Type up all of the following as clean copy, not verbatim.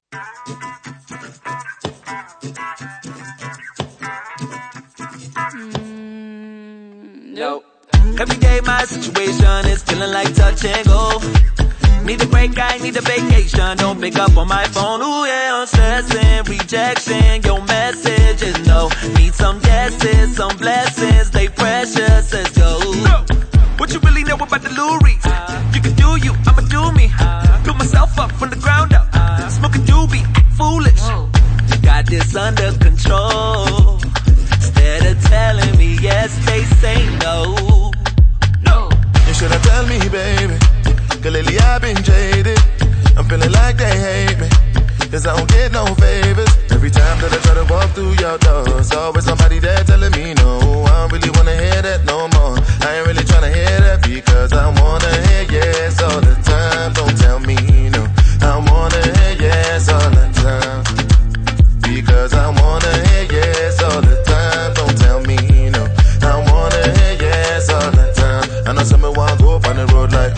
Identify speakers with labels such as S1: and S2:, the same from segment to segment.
S1: Nope. Every day my situation is feeling like touch and go. Need a break, I need a vacation. Don't pick up on my phone. Ooh yeah, I'm stressing, rejection. Your messages, no. Need some yeses, some blessings. They precious, let's go. What you really know about the Luries? You can do you, I'ma do me. Build myself up from the ground up. Smoke a doobie, act foolish. Got this under control. Instead of telling me yes, they say no. No.
S2: You should've tell me, baby. Cause lately I've been jaded. I'm feeling like they hate me, cause I don't get no favors. Every time that I try to walk through your doors, always somebody there telling me no. I don't really wanna hear that no more. I ain't really tryna hear that, because I wanna hear yes all the time. Don't tell me no. I wanna hear yes all the time, because I wanna hear yes all the time. Don't tell me no. I wanna hear yes all the time. I know someone wanna go up on the road like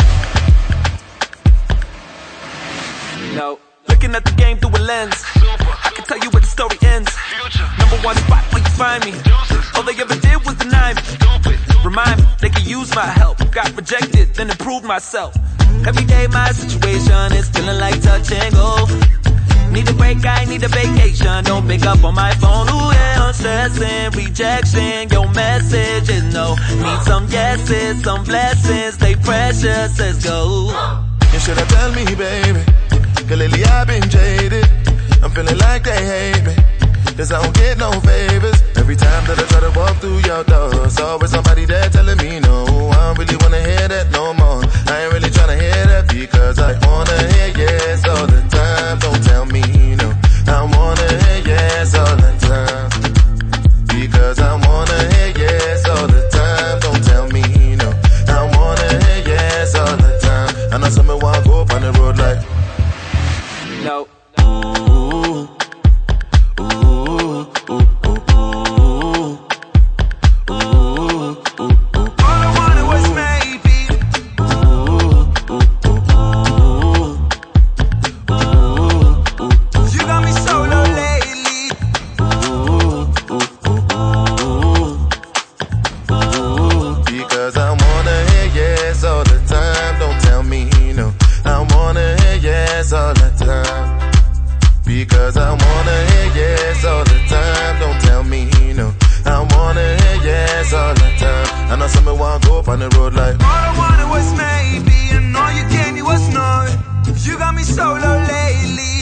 S1: no. Looking at the game through a lens, I can tell you where the story ends. Number one spot where you find me. All they ever did was deny me. Remind me they could use my help. Got rejected, then improved myself. Every day my situation is feeling like touch and go. Need a break, I need a vacation. Don't pick up on my phone. Ooh yeah, I'm stressing, rejection. Your message is no. Need some yeses, some blessings. They precious, let's go.
S2: You should've tell me, baby. Cause lately I've been jaded. I'm feeling like they hate me, cause I don't get no favors. Every time that I try to walk through your doors, always somebody there telling me no. I don't really wanna hear that no more. I ain't really tryna hear that, because I wanna hear yes all the time. Don't tell me no. I wanna hear yes all the time, because I wanna hear yes all the time. Don't tell me no. I wanna hear yes all the time. I know someone wanna go up on the road like
S1: no.
S2: because I wanna hear yes all the time. Don't tell me no. I wanna hear yes all the time. I know someone wanna go up on the road like
S3: all I wanted was maybe, and all you gave me was no. You got me solo lately.